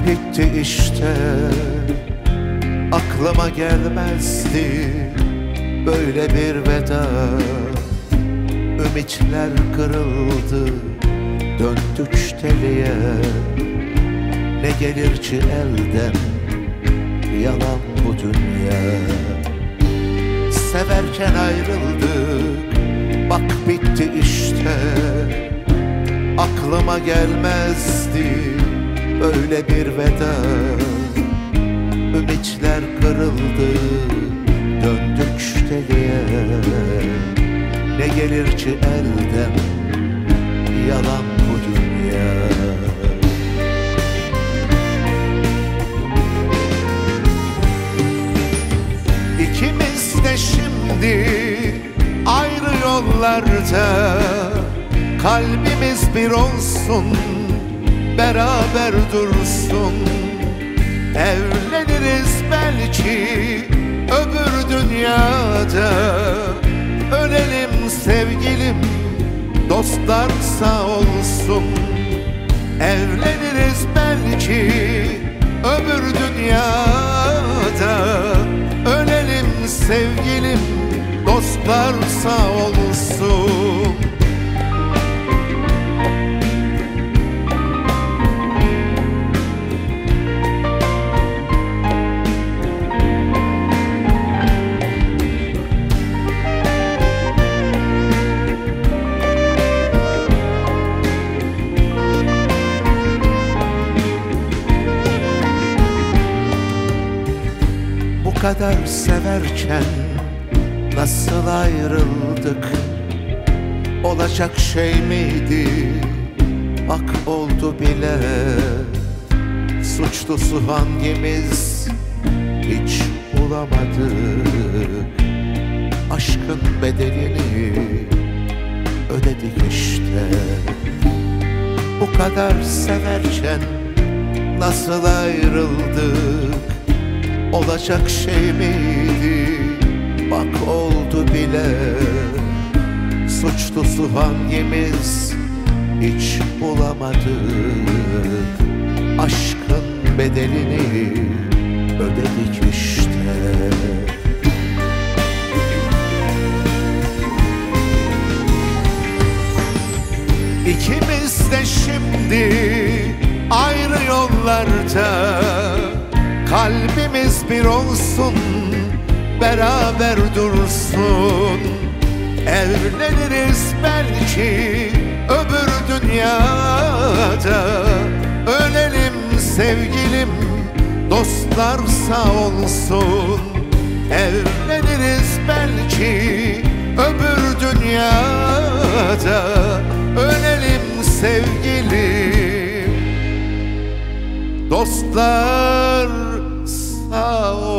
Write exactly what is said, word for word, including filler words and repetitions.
bitti işte. Aklıma gelmezdi böyle bir veda. Ümitler kırıldı, döndük teliye. Ne gelir ki elden, yalan bu dünya. Severken ayrıldık, bak bitti işte. Aklıma gelmezdi böyle bir veda. Ümitler kırıldı, döndük teliye. Ne gelir ki elden, yalan bu dünya. İkimiz de şimdi ayrı yollarda. Kalbimiz bir olsun, beraber dursun. Evleniriz belki öbür dünyada. Ölelim sevgilim, dostlar sağ olsun. Evleniriz belki öbür dünyada. Ölelim sevgilim, dostlar sağ olsun. Bu kadar severken nasıl ayrıldık? Olacak şey miydi? Bak oldu bile. Suçlusu hangimiz? Hiç bulamadık. Aşkın bedelini ödedik işte. Bu kadar severken nasıl ayrıldık? Olacak şey miydi? Bak oldu bile. Suçlusu hangimiz? Hiç bulamadık. Aşkın bedelini ödedik işte. İkimiz de şimdi ayrı yollarda. Kalbimiz bir olsun, beraber dursun. Evleniriz belki öbür dünyada. Ölelim sevgilim, dostlar sağ olsun. Evleniriz belki öbür dünyada. Ölelim sevgilim, dostlar sağ olsun.